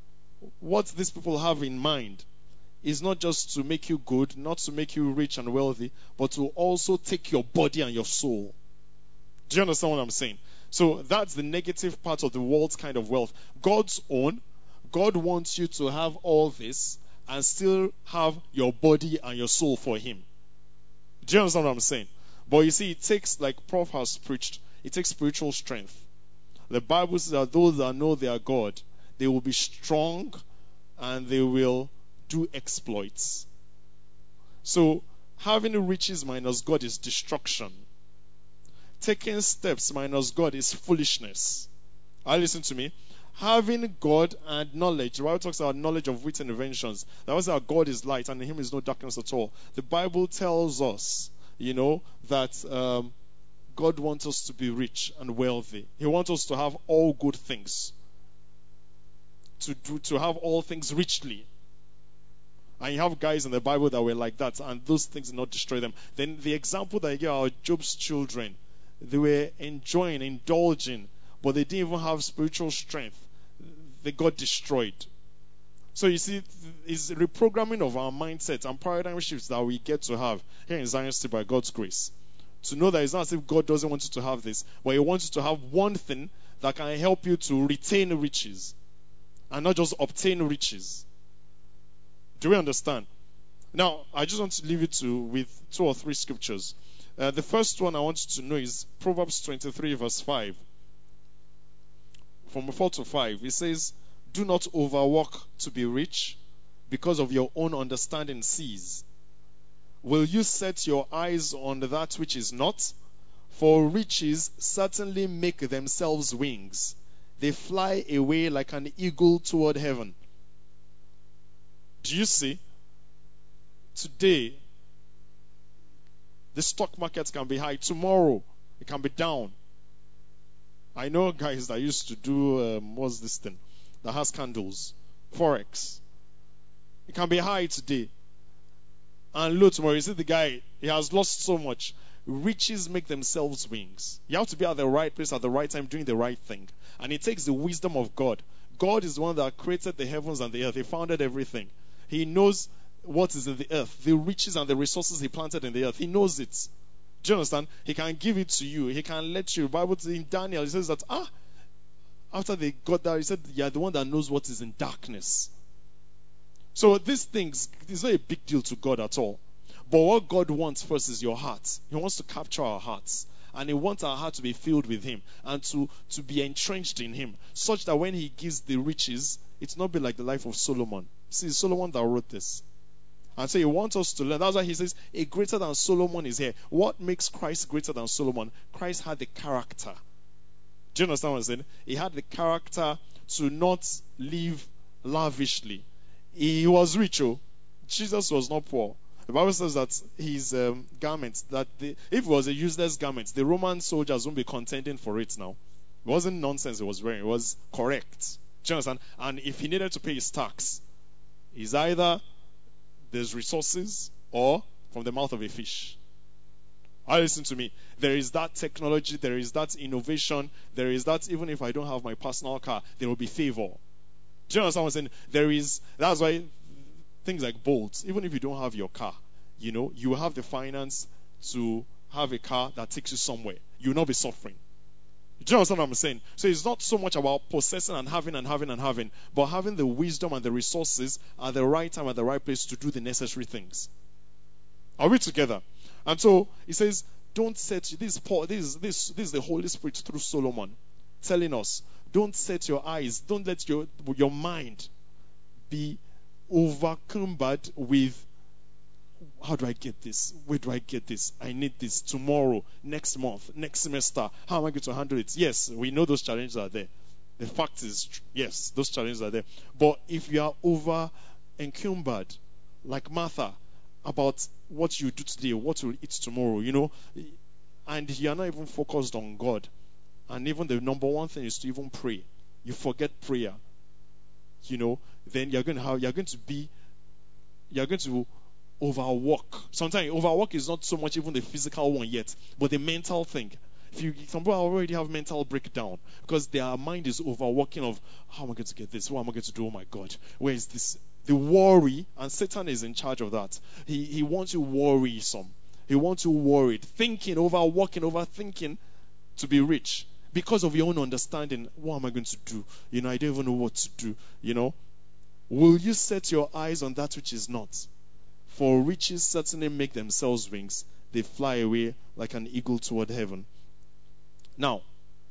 what these people have in mind is not just to make you good, not to make you rich and wealthy, but to also take your body and your soul. Do you understand what I'm saying? So that's the negative part of the world's kind of wealth. God's own, God wants you to have all this and still have your body and your soul for him. Do you understand what I'm saying? But you see, it takes, like Prof has preached, it takes spiritual strength. The Bible says that those that know their God, they will be strong and they will do exploits. So, having riches minus God is destruction. Taking steps minus God is foolishness. Are you listening to me? Having God and knowledge. The Bible talks about knowledge of wits and inventions. That was that God is light and in him is no darkness at all. The Bible tells us, you know, that um, God wants us to be rich and wealthy. He wants us to have all good things. To do, to have all things richly. And you have guys in the Bible that were like that, and those things did not destroy them. Then the example that you give are Job's children. They were enjoying, indulging, but they didn't even have spiritual strength. They got destroyed. So you see, it's reprogramming of our mindset and paradigm shifts that we get to have here in Zion City by God's grace. To know that it's not as if God doesn't want you to have this, but He wants you to have one thing that can help you to retain riches and not just obtain riches. Do we understand? Now, I just want to leave it to with two or three scriptures. Uh, the first one I want you to know is Proverbs twenty-three verse five. From four to five, it says, "Do not overwork to be rich, because of your own understanding cease. Will you set your eyes on that which is not? For riches certainly make themselves wings. They fly away like an eagle toward heaven." Do you see? Today, the stock market can be high. Tomorrow, it can be down. I know guys that used to do, um, what's this thing? That has candles. Forex. It can be high today. And low tomorrow. You see the guy, he has lost so much. Riches make themselves wings. You have to be at the right place at the right time doing the right thing. And it takes the wisdom of God. God is the one that created the heavens and the earth. He founded everything. He knows what is in the earth, the riches and the resources He planted in the earth. He knows it. Do you understand? He can give it to you. He can let you. The Bible in Daniel, it says that, ah, after they got that, He said, "You are the one that knows what is in darkness." So these things, it's not a big deal to God at all. But what God wants first is your heart. He wants to capture our hearts. And He wants our heart to be filled with Him and to, to be entrenched in Him, such that when He gives the riches, it's not be like the life of Solomon. See, it's Solomon that wrote this. And so He wants us to learn. That's why He says, a greater than Solomon is here. What makes Christ greater than Solomon? Christ had the character. Do you understand what I'm saying? He had the character to not live lavishly. He was rich, oh. Jesus was not poor. The Bible says that his um, garments, that the, if it was a useless garment, the Roman soldiers won't be contending for it now. It wasn't nonsense he was wearing. It was correct. Do you understand? And if he needed to pay his tax, it's either there's resources or from the mouth of a fish. I listen to me. There is that technology, there is that innovation, there is that even if I don't have my personal car, there will be favor. Do you understand what I'm saying? There is, that's why things like Bolt, even if you don't have your car, you know, you have the finance to have a car that takes you somewhere. You will not be suffering. Do you understand what I'm saying? So it's not so much about possessing and having and having and having, but having the wisdom and the resources at the right time, at the right place to do the necessary things. Are we together? And so he says, don't set, this is Paul, this is, this, this is the Holy Spirit through Solomon telling us, don't set your eyes, don't let your, your mind be overcumbered with, how do I get this? Where do I get this? I need this tomorrow, next month, next semester. How am I going to handle it? Yes, we know those challenges are there. The fact is, yes, those challenges are there. But if you are over encumbered, like Martha, about what you do today, what you'll eat tomorrow, you know, and you're not even focused on God, and even the number one thing is to even pray. You forget prayer, you know, then you're going to have, you're going to be, you're going to overwork. Sometimes overwork is not so much even the physical one yet, but the mental thing. If you, some people already have mental breakdown because their mind is overworking of, how am I going to get this? What am I going to do? Oh my God, where is this? The worry, and Satan is in charge of that. He he wants you worrisome. He wants you worried, thinking, overworking, overthinking to be rich because of your own understanding. What am I going to do? You know, I don't even know what to do. You know, will you set your eyes on that which is not? For riches certainly make themselves wings. they fly away like an eagle toward heaven. Now,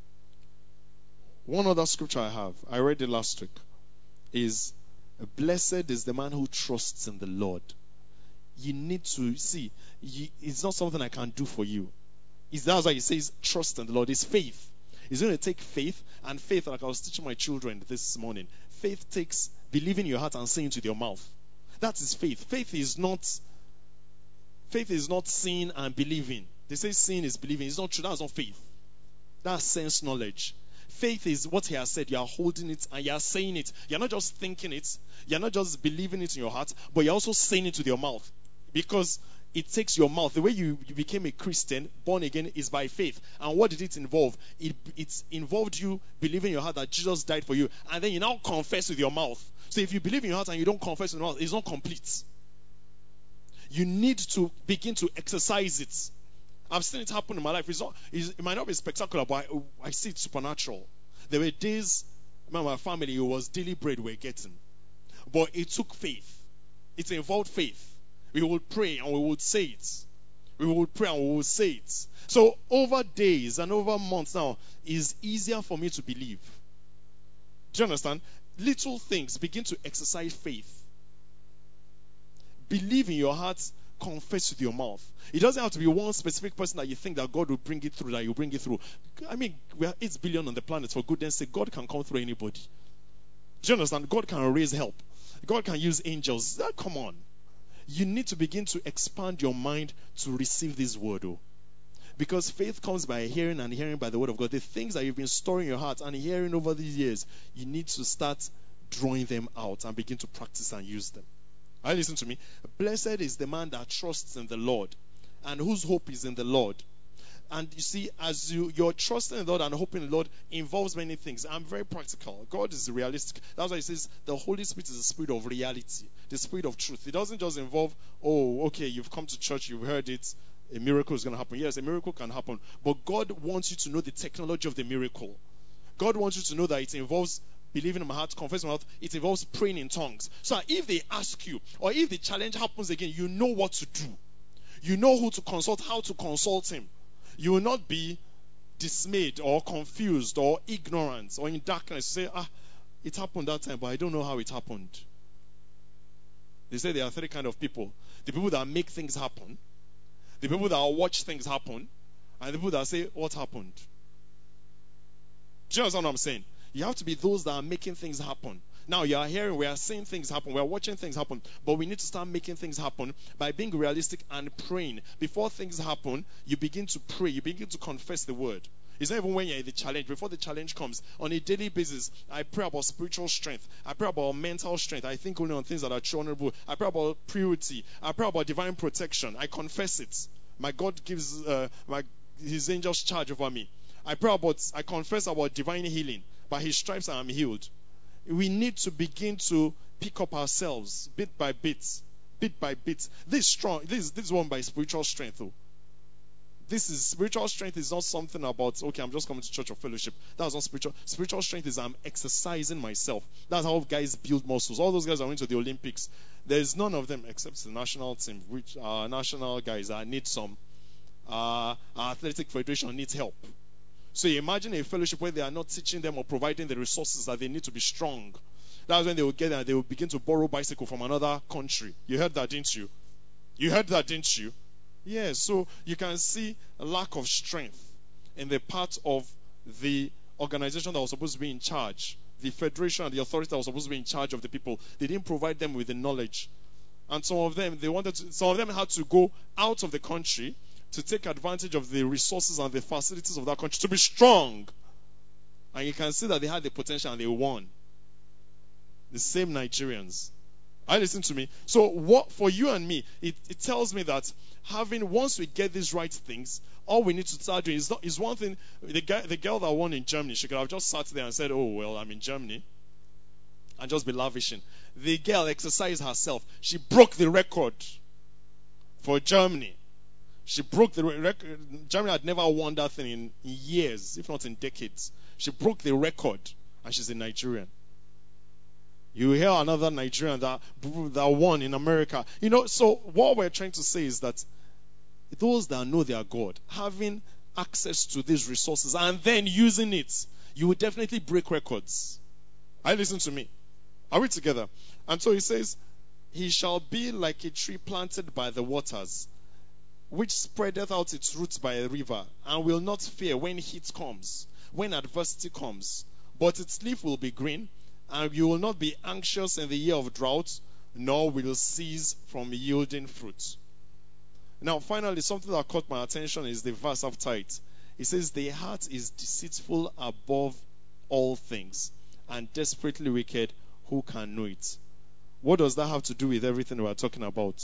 one other scripture I have, I read it last week, is blessed is the man who trusts in the Lord. You need to see, you, it's not something I can do for you. It's, that's why he says trust in the Lord. It's faith. It's going to take faith, and faith, like I was teaching my children this morning, faith takes believing in your heart and saying it with your mouth. That is faith. Faith is not faith is not seeing and believing. They say seeing is believing. It's not true. That's not faith. That's sense knowledge. Faith is what he has said. You are holding it and you are saying it. You're not just thinking it. You're not just believing it in your heart, but you're also saying it with your mouth. Because it takes your mouth. The way you, you became a Christian, born again, is by faith. And what did it involve? It it involved you believing in your heart that Jesus died for you. And then you now confess with your mouth. So if you believe in your heart and you don't confess with your mouth, it's not complete. You need to begin to exercise it. I've seen it happen in my life. It's not, it's, it might not be spectacular, but I, I see it supernatural. There were days, my family, it was daily bread we're getting. But it took faith. It involved faith. We would pray and we would say it. We would pray and we would say it. So over days and over months now, it's easier for me to believe. Do you understand? Little things begin to exercise faith. Believe in your heart, confess with your mouth. It doesn't have to be one specific person that you think that God will bring it through, that you bring it through. I mean, we are eight billion on the planet, for goodness sake. God can come through anybody. Do you understand? God can raise help. God can use angels. Ah, come on. You need to begin to expand your mind to receive this word. Oh. Because faith comes by hearing and hearing by the word of God. The things that you've been storing in your heart and hearing over these years, you need to start drawing them out and begin to practice and use them. Are you listening to me? Blessed is the man that trusts in the Lord and whose hope is in the Lord. And you see, as you, your trust in the Lord and hope in the Lord involves many things. I'm very practical. God is realistic. That's why he says the Holy Spirit is the spirit of reality, the spirit of truth. It doesn't just involve, oh, okay, you've come to church, you've heard it, a miracle is going to happen. Yes, a miracle can happen. But God wants you to know the technology of the miracle. God wants you to know that it involves believing in my heart, confessing in my mouth. It involves praying in tongues. So if they ask you, or if the challenge happens again, you know what to do. You know who to consult, how to consult him. You will not be dismayed or confused or ignorant or in darkness. Say, ah, it happened that time, but I don't know how it happened. They say there are three kind of people. The people that make things happen, the people that watch things happen, and the people that say, what happened? Do you understand what I'm saying? You have to be those that are making things happen. Now you are hearing, we are seeing things happen, we are watching things happen, but we need to start making things happen by being realistic and praying. Before things happen, you begin to pray, you begin to confess the word. It's not even when you're in the challenge. Before the challenge comes, on a daily basis, I pray about spiritual strength. I pray about mental strength. I think only on things that are true, honorable. I pray about purity. I pray about divine protection. I confess it. My God gives uh, my His angels charge over me. I pray about, I confess about divine healing. By His stripes I am healed. We need to begin to pick up ourselves bit by bit, bit by bit. This is strong. This, this is one by spiritual strength, though. This is spiritual strength is not something about, okay, I'm just coming to church or fellowship. That's not spiritual. Spiritual strength is I'm exercising myself. That's how guys build muscles. All those guys that went to the Olympics, there's none of them except the national team, which are national guys that need some. Uh, our athletic federation needs help. So you imagine a fellowship where they are not teaching them or providing the resources that they need to be strong. That's when they will get there and they will begin to borrow bicycle from another country. You heard that, didn't you? You heard that, didn't you? Yeah, so you can see a lack of strength in the part of the organization that was supposed to be in charge. The federation and the authority that was supposed to be in charge of the people. They didn't provide them with the knowledge. And some of them, they wanted to, some of them had to go out of the country to take advantage of the resources and the facilities of that country to be strong. And you can see that they had the potential and they won. The same Nigerians. Are you listening to me? So what for you and me, it, it tells me that having, once we get these right things, all we need to start doing is not is one thing. The guy, the girl that won in Germany, she could have just sat there and said, oh well, I'm in Germany, and just be lavishing. The girl exercised herself. She broke the record for Germany. She broke the record. Germany had never won that thing in years, if not in decades. She broke the record, and she's a Nigerian. You hear another Nigerian that that won in America. You know, so what we're trying to say is that those that know their God, having access to these resources and then using it, you will definitely break records. I listen to me. Are we together? And so he says, he shall be like a tree planted by the waters, which spreadeth out its roots by a river, and will not fear when heat comes, when adversity comes. But its leaf will be green, and you will not be anxious in the year of drought, nor will cease from yielding fruit. Now, finally, something that caught my attention is the verse after it. It says, the heart is deceitful above all things, and desperately wicked. Who can know it? What does that have to do with everything we are talking about?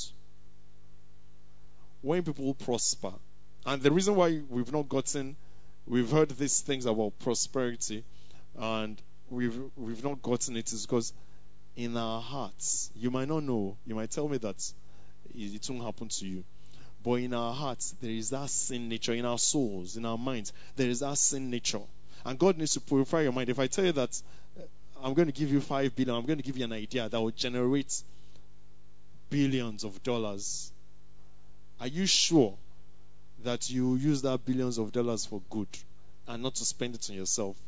When people prosper, and the reason why we've not gotten, we've heard these things about prosperity, and we've we've not gotten it is because in our hearts, you might not know, you might tell me that it won't happen to you, but in our hearts there is that sin nature, in our souls, in our minds, there is that sin nature, and God needs to purify your mind. If I tell you that I'm going to give you five billion, I'm going to give you an idea that will generate billions of dollars, are you sure that you will use that billions of dollars for good and not to spend it on yourself?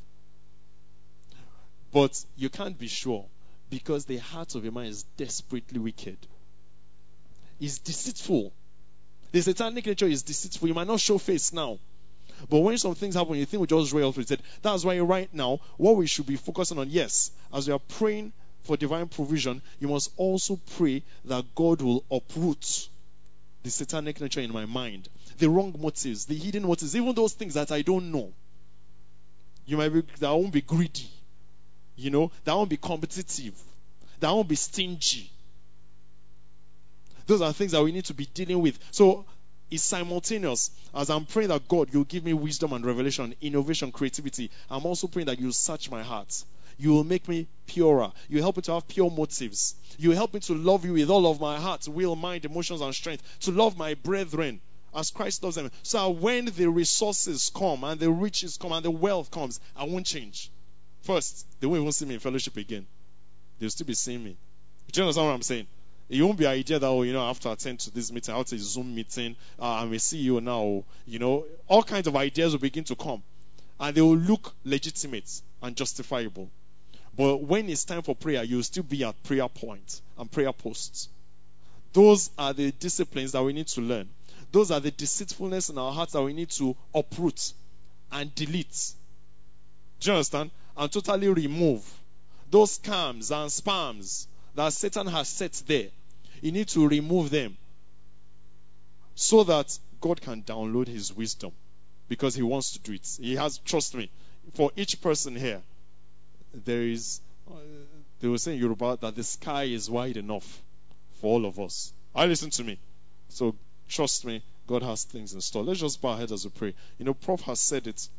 But you can't be sure, because the heart of a man is desperately wicked. It's deceitful. The satanic nature is deceitful. You might not show face now, but when some things happen, you think we just roll through it. That's why right now, what we should be focusing on, yes, as we are praying for divine provision, you must also pray that God will uproot the satanic nature in my mind, the wrong motives, the hidden motives, even those things that I don't know. You might be, that I won't be greedy, you know, that I won't be competitive, that I won't be stingy. Those are things that we need to be dealing with. So it's simultaneous. As I'm praying that God, you'll give me wisdom and revelation, innovation, creativity, I'm also praying that you'll search my heart. You will make me purer. You help me to have pure motives. You help me to love you with all of my heart, will, mind, emotions, and strength. To love my brethren as Christ loves them. So when the resources come and the riches come and the wealth comes, I won't change. First, they won't even see me in fellowship again. They'll still be seeing me. Do you understand what I'm saying? It won't be an idea that, oh, you know, I have to attend to this meeting, I have to Zoom meeting, uh, I'm a C E O now, you know, all kinds of ideas will begin to come. And they will look legitimate and justifiable. But when it's time for prayer, you'll still be at prayer point and prayer posts. Those are the disciplines that we need to learn. Those are the deceitfulness in our hearts that we need to uproot and delete. Do you understand? And totally remove those scams and spams that Satan has set there. You need to remove them so that God can download his wisdom, because he wants to do it. He has, trust me, for each person here, there is, uh, they were saying in Yoruba that the sky is wide enough for all of us. I listen to me. So trust me, God has things in store. Let's just bow our heads as we pray. You know, Prof has said it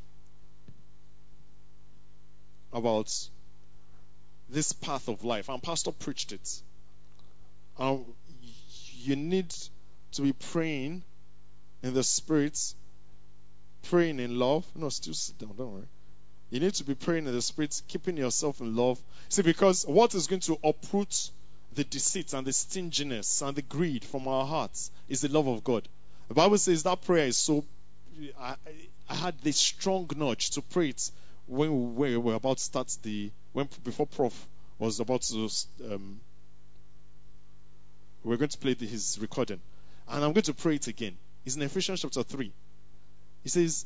about this path of life, and Pastor preached it. Um, you need to be praying in the Spirit, praying in love. No, still sit down, don't worry. You need to be praying in the Spirit, keeping yourself in love. See, because what is going to uproot the deceit and the stinginess and the greed from our hearts is the love of God. The Bible says that prayer is so... I, I had this strong nudge to pray it when we were about to start the... when before Prof was about to... Um, we we're going to play the, his recording. And I'm going to pray it again. It's in Ephesians chapter three. He says,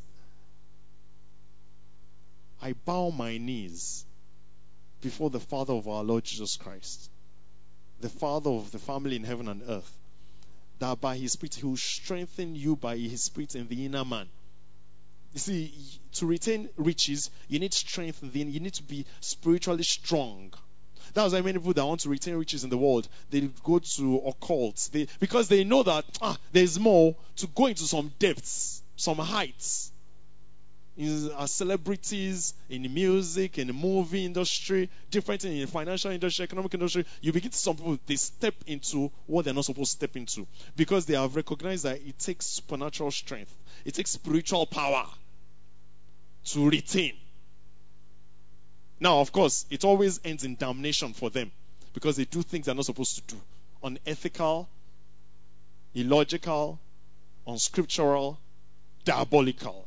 I bow my knees before the Father of our Lord Jesus Christ, the Father of the family in heaven and earth, that by his Spirit he will strengthen you by his Spirit in the inner man. You see, to retain riches, you need strength within. You need to be spiritually strong. That's why many people that want to retain riches in the world, they go to occults. They, because they know that ah, there's more to go into some depths, some heights. In, as celebrities, in music, in the movie industry, different in the financial industry, economic industry, you begin to see some people, they step into what they're not supposed to step into. Because they have recognized that it takes supernatural strength. It takes spiritual power to retain. Now, of course, it always ends in damnation for them, because they do things they're not supposed to do. Unethical, illogical, unscriptural, diabolical.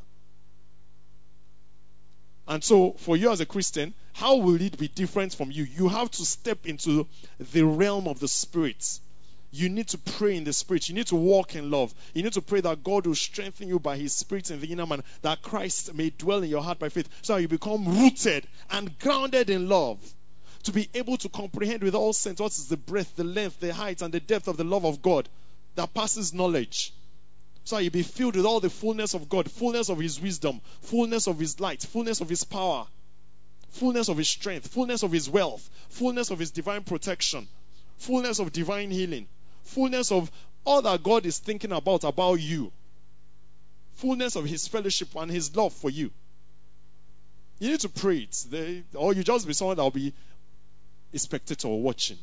And so, for you as a Christian, how will it be different from you? You have to step into the realm of the Spirit. You need to pray in the Spirit. You need to walk in love. You need to pray that God will strengthen you by His Spirit in the inner man, that Christ may dwell in your heart by faith, so that you become rooted and grounded in love, to be able to comprehend with all sense what is the breadth, the length, the height, and the depth of the love of God that passes knowledge. So you be filled with all the fullness of God, fullness of His wisdom, fullness of His light, fullness of His power, fullness of His strength, fullness of His wealth, fullness of His divine protection, fullness of divine healing, fullness of all that God is thinking about about you, fullness of His fellowship and His love for you. You need to pray it. They, or you just be someone that will be a spectator watching.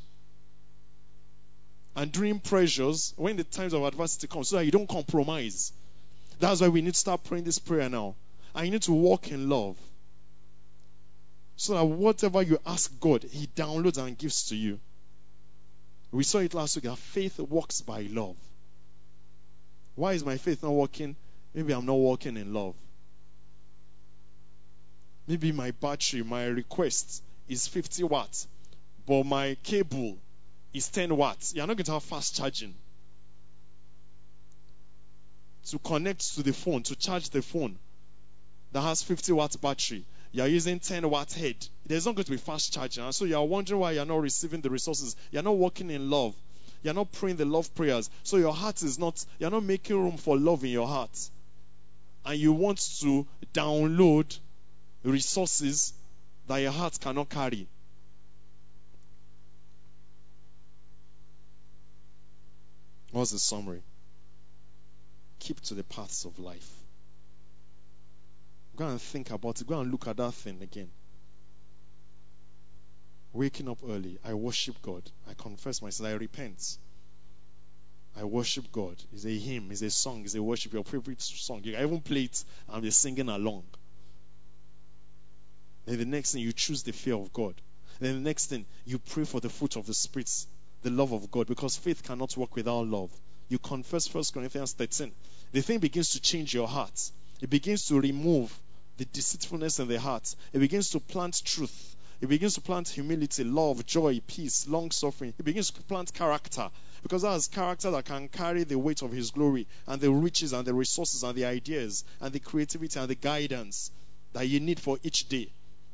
And during pressures, when the times of adversity come, so that you don't compromise. That's why we need to start praying this prayer now. And you need to walk in love. So that whatever you ask God, He downloads and gives to you. We saw it last week that faith works by love. Why is my faith not working? Maybe I'm not walking in love. Maybe my battery, my request is fifty watts, but my cable is ten watts. You're not going to have fast charging. To connect to the phone, to charge the phone that has fifty watts battery, you're using ten watt head. There's not going to be fast charging. And so you're wondering why you're not receiving the resources. You're not walking in love. You're not praying the love prayers. So your heart is not, you're not making room for love in your heart. And you want to download resources that your heart cannot carry. What's the summary? Keep to the paths of life. Go and think about it. Go and look at that thing again. Waking up early, I worship God. I confess my sin. I repent. I worship God. It's a hymn, it's a song, it's a worship, your favorite song. You can even play it and be singing along. Then the next thing, you choose the fear of God. Then the next thing, you pray for the fruit of the Spirit, the love of God, because faith cannot work without love. You confess First Corinthians thirteen. The thing begins to change your heart. It begins to remove the deceitfulness in the heart. It begins to plant truth. It begins to plant humility, love, joy, peace, long suffering. It begins to plant character, because that is character that can carry the weight of His glory and the riches and the resources and the ideas and the creativity and the guidance that you need for each day.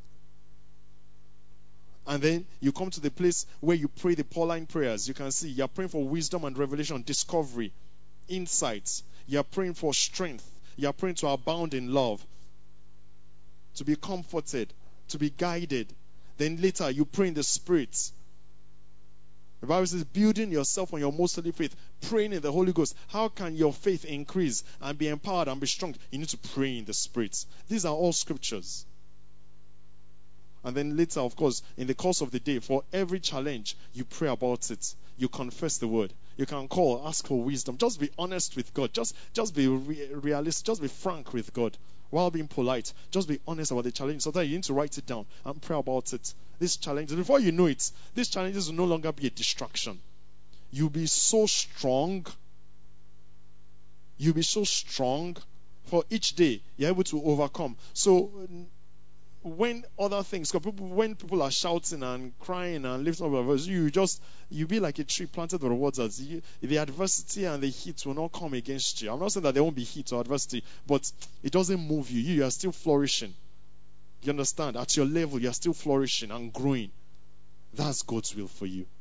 And then you come to the place where you pray the Pauline prayers. You can see you're praying for wisdom and revelation, discovery, insights. You're praying for strength. You're praying to abound in love, to be comforted, to be guided. Then later you pray in the Spirit. The Bible says, building yourself on your most holy faith, praying in the Holy Ghost. How can your faith increase and be empowered and be strong? You need to pray in the Spirit. These are all scriptures. And then later, of course, in the course of the day, for every challenge, you pray about it. You confess the word. You can call, ask for wisdom. Just be honest with God. Just, just be re- realistic. Just be frank with God while being polite. Just be honest about the challenge. Sometimes you need to write it down and pray about it. These challenges, before you know it, these challenges will no longer be a distraction. You'll be so strong. You'll be so strong. For each day, you're able to overcome. So, when other things, when people are shouting and crying and lifting up their voice, you just, you be like a tree planted by the waters. You, the adversity and the heat will not come against you. I'm not saying that there won't be heat or adversity, but it doesn't move you. You are still flourishing. You understand? At your level, you are still flourishing and growing. That's God's will for you.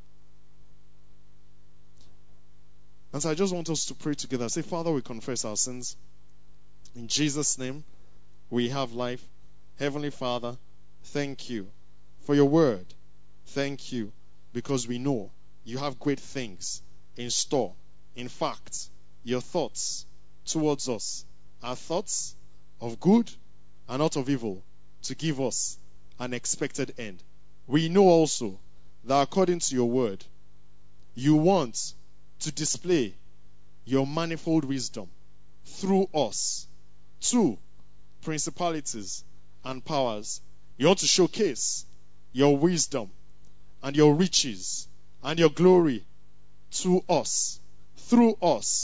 And so I just want us to pray together. Say, Father, we confess our sins. In Jesus' name, we have life. Heavenly Father, thank you for your word. Thank you because we know you have great things in store. In fact, your thoughts towards us are thoughts of good and not of evil, to give us an expected end. We know also that according to your word, you want to display your manifold wisdom through us to principalities and powers. You want to showcase your wisdom and your riches and your glory to us, through us,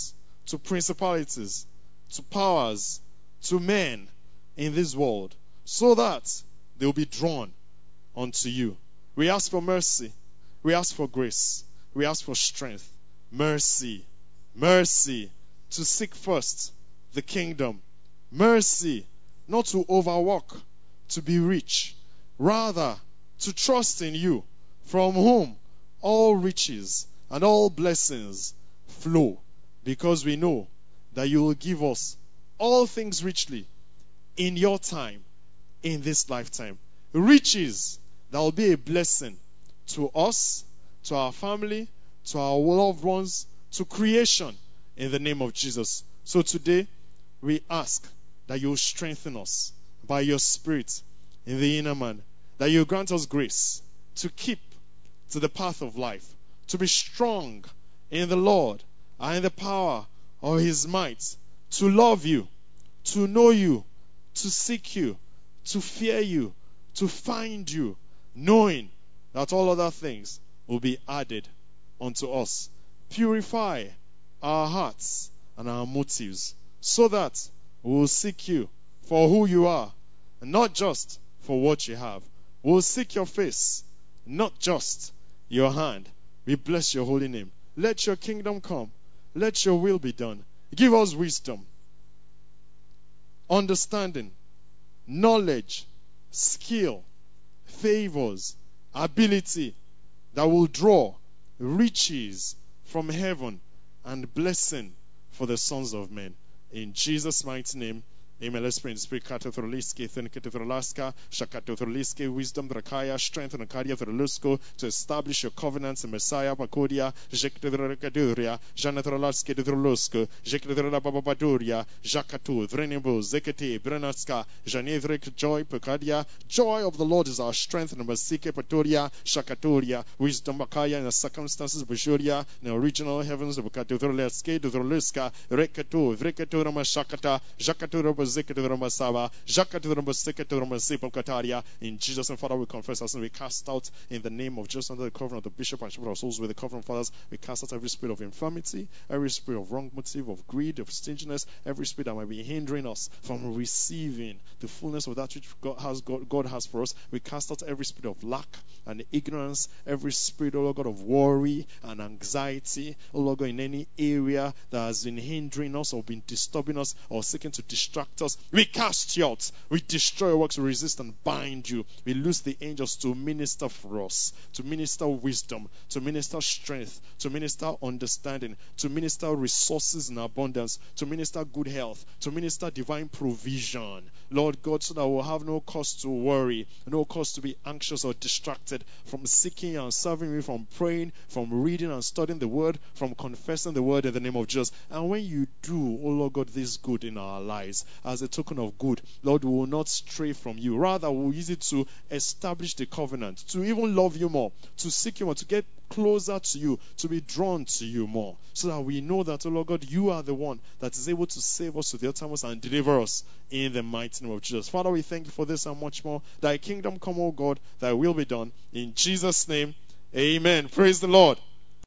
to principalities, to powers, to men in this world, so that they will be drawn unto you. We ask for mercy. We ask for grace. We ask for strength. Mercy. Mercy to seek first the kingdom. Mercy not to overwork, to be rich. Rather, to trust in you, from whom all riches and all blessings flow, because we know that you will give us all things richly in your time, in this lifetime. Riches that will be a blessing to us, to our family, to our loved ones, to creation, in the name of Jesus. So today, we ask that you will strengthen us by your Spirit in the inner man, that you grant us grace to keep to the path of life, to be strong in the Lord and in the power of his might, to love you, to know you, to seek you, to fear you, to find you, knowing that all other things will be added unto us. Purify our hearts and our motives, so that we will seek you for who you are, and not just for what you have. We will seek your face, not just your hand. We bless your holy name. Let your kingdom come. Let your will be done. Give us wisdom, understanding, knowledge, skill, favors, ability that will draw riches from heaven and blessing for the sons of men. In Jesus' mighty name, amen. Let's pray in the spirit. Katathoroliske, Thenkatathorolaska, Shakatathoroliske, wisdom, Drakaya, strength, and Akadia Thorolusko, to establish your covenants in Messiah, Pakodia, Jekathoraduria, Janathorolaske, Thorolusko, Jekathola Babaduria, Jakatu, Vrenebo, Zekete, Brenaska, Janevrik, joy, Pakadia. Joy of the Lord is our strength, and Masike, Patoria, Shakatoria, wisdom, Bakaya, in the circumstances of Bashuria, in the original heavens of Katathorolaske, Thoroluska, Rekatu, Vrekatorama Shakata, Jakatura. In Jesus' name, Father, we confess our sin. We cast out in the name of Jesus, under the covering of the bishop and shepherd of our souls, with the covering of fathers. We cast out every spirit of infirmity, every spirit of wrong motive, of greed, of stinginess, every spirit that might be hindering us from receiving the fullness of that which God has, God, God has for us. We cast out every spirit of lack and ignorance, every spirit, oh Lord God, of worry and anxiety, oh Lord God, in any area that has been hindering us or been disturbing us or seeking to distract us. We cast you out. We destroy your works. We resist and bind you. We loose the angels to minister for us, to minister wisdom, to minister strength, to minister understanding, to minister resources in abundance, to minister good health, to minister divine provision. Lord God, so that we'll have no cause to worry, no cause to be anxious or distracted from seeking and serving you, from praying, from reading and studying the word, from confessing the word in the name of Jesus. And when you do, oh Lord God, this good in our lives, as a token of good, Lord, we will not stray from you. Rather, we'll use it to establish the covenant, to even love you more, to seek you more, to get closer to you, to be drawn to you more, so that we know that, oh Lord God, you are the one that is able to save us to the uttermost and deliver us in the mighty name of Jesus. Father, we thank you for this and much more. Thy kingdom come, O God, thy will be done. In Jesus' name, amen. Praise the Lord.